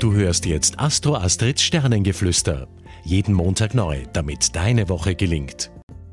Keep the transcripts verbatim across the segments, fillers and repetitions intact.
Du hörst jetzt Astro Astrids Sternengeflüster. Jeden Montag neu, damit deine Woche gelingt.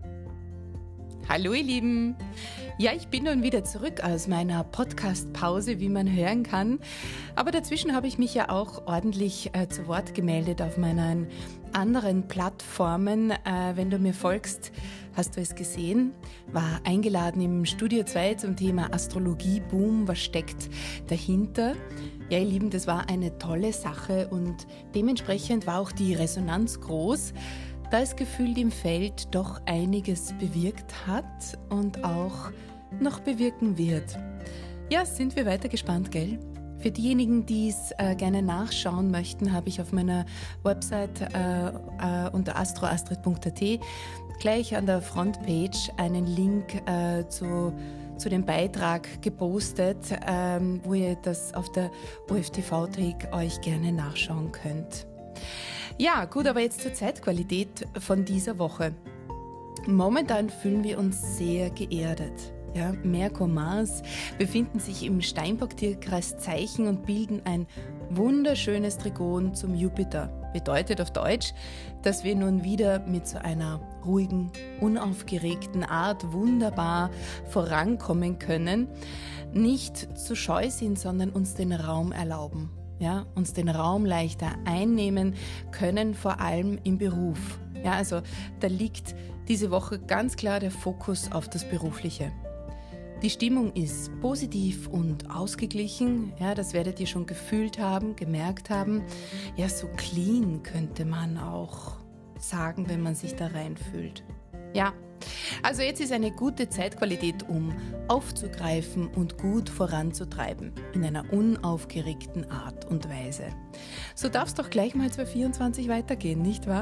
Hallo ihr Lieben! Ja, ich bin nun wieder zurück aus meiner Podcast-Pause, wie man hören kann. Aber dazwischen habe ich mich ja auch ordentlich äh, zu Wort gemeldet auf meinen anderen Plattformen. Äh, wenn du mir folgst, hast du es gesehen. War eingeladen im Studio zwei zum Thema Astrologie, Boom, was steckt dahinter? Ja, ihr Lieben, das war eine tolle Sache und dementsprechend war auch die Resonanz groß, da es gefühlt im Feld doch einiges bewirkt hat und auch noch bewirken wird. Ja, sind wir weiter gespannt, gell? Für diejenigen, die es äh, gerne nachschauen möchten, habe ich auf meiner Website äh, äh, unter astroastrid punkt at gleich an der Frontpage einen Link äh, zu, zu dem Beitrag gepostet, ähm, wo ihr das auf der O F T V-Trick euch gerne nachschauen könnt. Ja, gut, aber jetzt zur Zeitqualität von dieser Woche. Momentan fühlen wir uns sehr geerdet. Ja, Merkur, Mars befinden sich im Steinbock-Tierkreis Zeichen und bilden ein wunderschönes Trigon zum Jupiter. Bedeutet auf Deutsch, dass wir nun wieder mit so einer ruhigen, unaufgeregten Art wunderbar vorankommen können, nicht zu scheu sind, sondern uns den Raum erlauben. Ja, uns den Raum leichter einnehmen können, vor allem im Beruf. Ja, also da liegt diese Woche ganz klar der Fokus auf das Berufliche. Die Stimmung ist positiv und ausgeglichen, ja, das werdet ihr schon gefühlt haben, gemerkt haben. Ja, so clean könnte man auch sagen, wenn man sich da reinfühlt. Ja, also jetzt ist eine gute Zeitqualität, um aufzugreifen und gut voranzutreiben, in einer unaufgeregten Art und Weise. So darf es doch gleich mal zwanzig vierundzwanzig weitergehen, nicht wahr?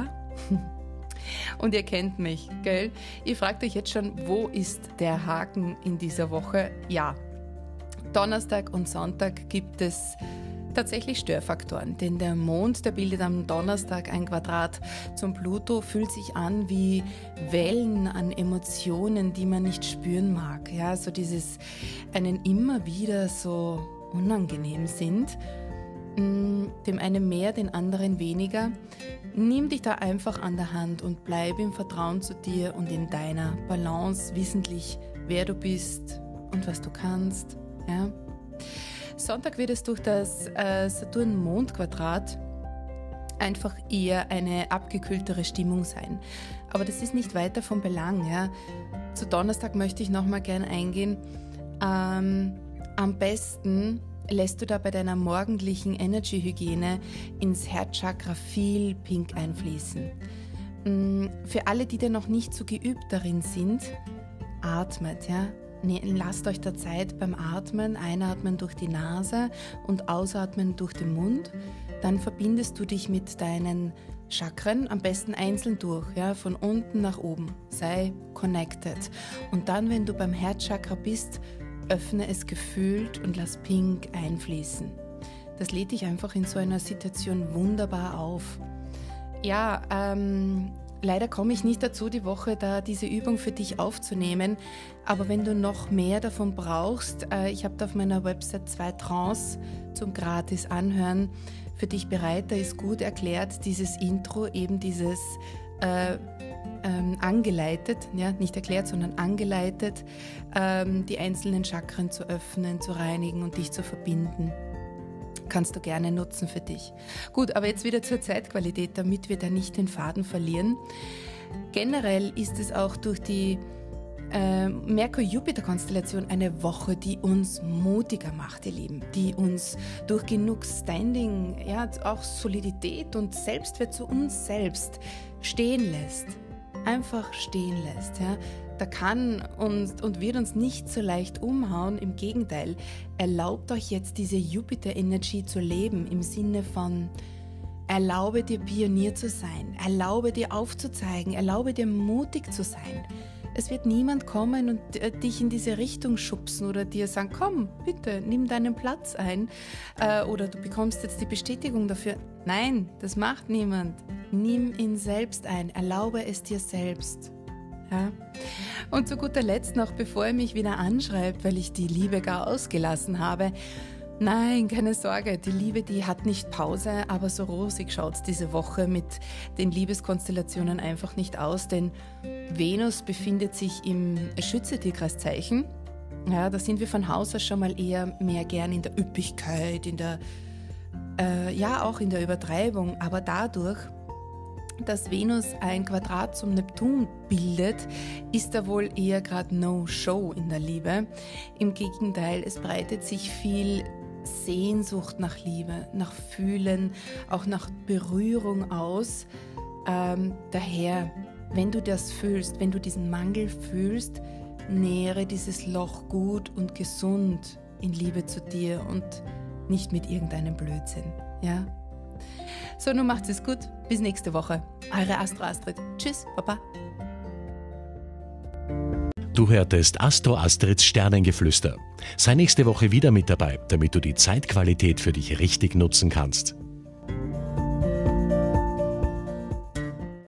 Und ihr kennt mich, gell? Ihr fragt euch jetzt schon, wo ist der Haken in dieser Woche? Ja, Donnerstag und Sonntag gibt es tatsächlich Störfaktoren, denn der Mond, der bildet am Donnerstag ein Quadrat zum Pluto, fühlt sich an wie Wellen an Emotionen, die man nicht spüren mag. Ja, so dieses einen immer wieder so unangenehm sind, dem einen mehr, den anderen weniger. Nimm dich da einfach an der Hand und bleib im Vertrauen zu dir und in deiner Balance, wissentlich, wer du bist und was du kannst. Ja. Sonntag wird es durch das äh, Saturn-Mond-Quadrat einfach eher eine abgekühltere Stimmung sein. Aber das ist nicht weiter von Belang. Ja. Zu Donnerstag möchte ich nochmal gerne eingehen. Ähm, am besten lässt du da bei deiner morgendlichen Energy-Hygiene ins Herzchakra viel Pink einfließen. Für alle, die da noch nicht so geübt darin sind, atmet, ja. Lasst euch da Zeit beim Atmen, einatmen durch die Nase und ausatmen durch den Mund. Dann verbindest du dich mit deinen Chakren, am besten einzeln durch, ja, von unten nach oben. Sei connected. Und dann, wenn du beim Herzchakra bist, öffne es gefühlt und lass Pink einfließen. Das lädt dich einfach in so einer Situation wunderbar auf. Ja, ähm, leider komme ich nicht dazu, die Woche da diese Übung für dich aufzunehmen. Aber wenn du noch mehr davon brauchst, äh, ich habe da auf meiner Website zwei Trance zum gratis Anhören für dich bereit. Da ist gut erklärt dieses Intro, eben dieses äh, Ähm, angeleitet, ja, nicht erklärt, sondern angeleitet, ähm, die einzelnen Chakren zu öffnen, zu reinigen und dich zu verbinden. Kannst du gerne nutzen für dich. Gut, aber jetzt wieder zur Zeitqualität, damit wir da nicht den Faden verlieren. Generell ist es auch durch die äh, Merkur-Jupiter-Konstellation eine Woche, die uns mutiger macht, ihr Lieben, die uns durch genug Standing, ja, auch Solidität und Selbstwert zu uns selbst stehen lässt. Einfach stehen lässt. Ja. Da kann uns und wird uns nicht so leicht umhauen. Im Gegenteil, erlaubt euch jetzt diese Jupiter-Energie zu leben im Sinne von erlaube dir Pionier zu sein, erlaube dir aufzuzeigen, erlaube dir mutig zu sein. Es wird niemand kommen und äh, dich in diese Richtung schubsen oder dir sagen, komm, bitte, nimm deinen Platz ein äh, oder du bekommst jetzt die Bestätigung dafür. Nein, das macht niemand. Nimm ihn selbst ein, erlaube es dir selbst. Ja? Und zu guter Letzt noch, bevor er mich wieder anschreibt, weil ich die Liebe gar ausgelassen habe, Nein, keine Sorge, die Liebe, die hat nicht Pause, aber so rosig schaut's diese Woche mit den Liebeskonstellationen einfach nicht aus, denn Venus befindet sich im Schütze-Tierkreiszeichen. Ja, da sind wir von Haus aus schon mal eher mehr gern in der Üppigkeit, in der, äh, ja auch in der Übertreibung, aber dadurch, dass Venus ein Quadrat zum Neptun bildet, ist da wohl eher gerade No-Show in der Liebe. Im Gegenteil, es breitet sich viel Sehnsucht nach Liebe, nach Fühlen, auch nach Berührung aus. Ähm, daher, wenn du das fühlst, wenn du diesen Mangel fühlst, nähere dieses Loch gut und gesund in Liebe zu dir und nicht mit irgendeinem Blödsinn. Ja? So, nun macht's es gut. Bis nächste Woche. Eure Astro Astrid. Tschüss, Baba. Du hörtest Astro Astrids Sternengeflüster. Sei nächste Woche wieder mit dabei, damit du die Zeitqualität für dich richtig nutzen kannst.